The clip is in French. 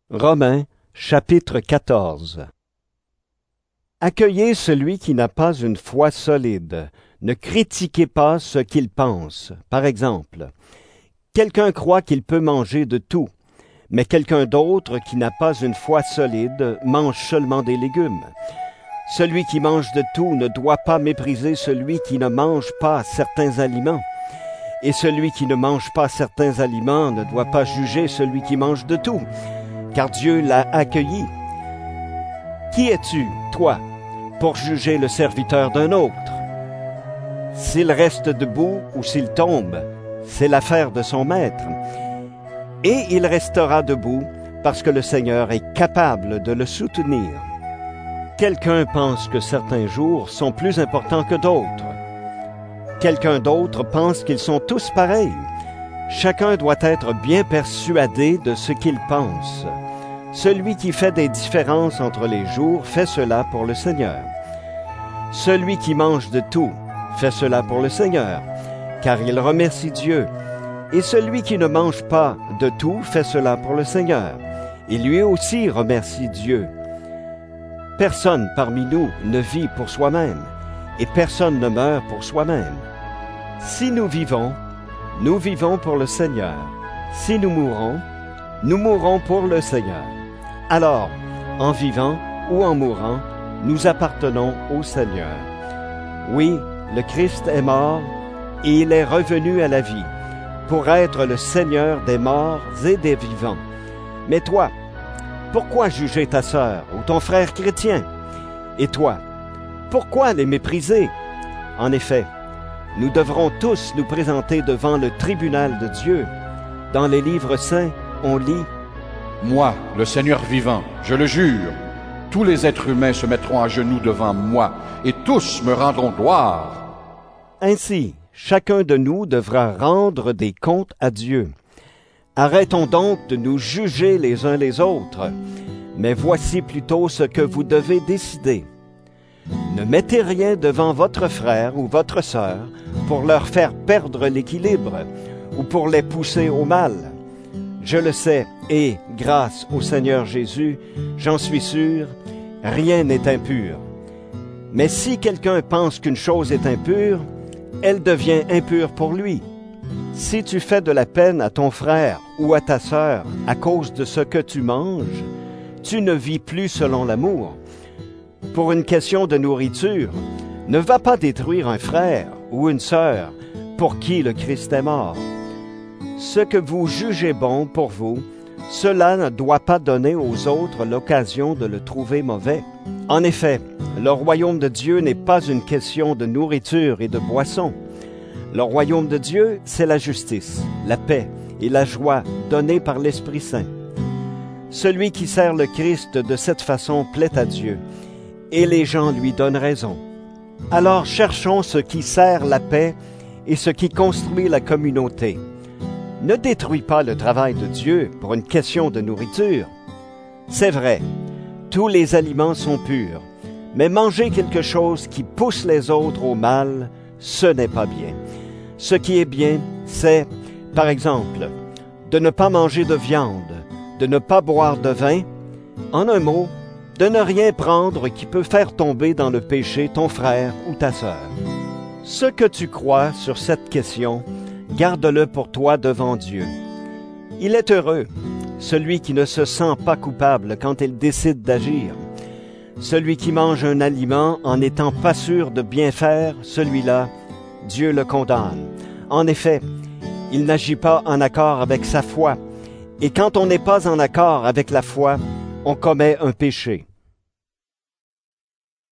Romains, chapitre 14. Accueillez celui qui n'a pas une foi solide. Ne critiquez pas ce qu'il pense. Par exemple, quelqu'un croit qu'il peut manger de tout, mais quelqu'un d'autre qui n'a pas une foi solide mange seulement des légumes. Celui qui mange de tout ne doit pas mépriser celui qui ne mange pas certains aliments. Et celui qui ne mange pas certains aliments ne doit pas juger celui qui mange de tout, car Dieu l'a accueilli. Qui es-tu, toi, pour juger le serviteur d'un autre? S'il reste debout ou s'il tombe, c'est l'affaire de son maître. Et il restera debout parce que le Seigneur est capable de le soutenir. Quelqu'un pense que certains jours sont plus importants que d'autres. Quelqu'un d'autre pense qu'ils sont tous pareils. Chacun doit être bien persuadé de ce qu'il pense. Celui qui fait des différences entre les jours fait cela pour le Seigneur. Celui qui mange de tout fait cela pour le Seigneur, car il remercie Dieu. Et celui qui ne mange pas de tout fait cela pour le Seigneur. Et lui aussi remercie Dieu. Personne parmi nous ne vit pour soi-même, et personne ne meurt pour soi-même. Si nous vivons pour le Seigneur. Si nous mourrons pour le Seigneur. Alors, en vivant ou en mourant, nous appartenons au Seigneur. Oui, le Christ est mort et il est revenu à la vie pour être le Seigneur des morts et des vivants. Mais toi, pourquoi juger ta sœur ou ton frère chrétien? Et toi, pourquoi les mépriser? En effet, nous devrons tous nous présenter devant le tribunal de Dieu. Dans les livres saints, on lit « Moi, le Seigneur vivant, je le jure, tous les êtres humains se mettront à genoux devant moi, et tous me rendront gloire. » Ainsi, chacun de nous devra rendre des comptes à Dieu. Arrêtons donc de nous juger les uns les autres, mais voici plutôt ce que vous devez décider. Ne mettez rien devant votre frère ou votre sœur pour leur faire perdre l'équilibre ou pour les pousser au mal. Je le sais, et, grâce au Seigneur Jésus, j'en suis sûr, rien n'est impur. Mais si quelqu'un pense qu'une chose est impure, elle devient impure pour lui. Si tu fais de la peine à ton frère ou à ta sœur à cause de ce que tu manges, tu ne vis plus selon l'amour. Pour une question de nourriture, ne va pas détruire un frère ou une sœur pour qui le Christ est mort. Ce que vous jugez bon pour vous, cela ne doit pas donner aux autres l'occasion de le trouver mauvais. En effet, le royaume de Dieu n'est pas une question de nourriture et de boisson. Le royaume de Dieu, c'est la justice, la paix et la joie donnée par l'Esprit Saint. Celui qui sert le Christ de cette façon plaît à Dieu, et les gens lui donnent raison. Alors cherchons ce qui sert la paix et ce qui construit la communauté. Ne détruis pas le travail de Dieu pour une question de nourriture. C'est vrai, tous les aliments sont purs, mais manger quelque chose qui pousse les autres au mal, ce n'est pas bien. Ce qui est bien, c'est, par exemple, de ne pas manger de viande, de ne pas boire de vin, en un mot, de ne rien prendre qui peut faire tomber dans le péché ton frère ou ta sœur. Ce que tu crois sur cette question, garde-le pour toi devant Dieu. Il est heureux, celui qui ne se sent pas coupable quand il décide d'agir. Celui qui mange un aliment en n'étant pas sûr de bien faire, celui-là, Dieu le condamne. En effet, il n'agit pas en accord avec sa foi, et quand on n'est pas en accord avec la foi, on commet un péché.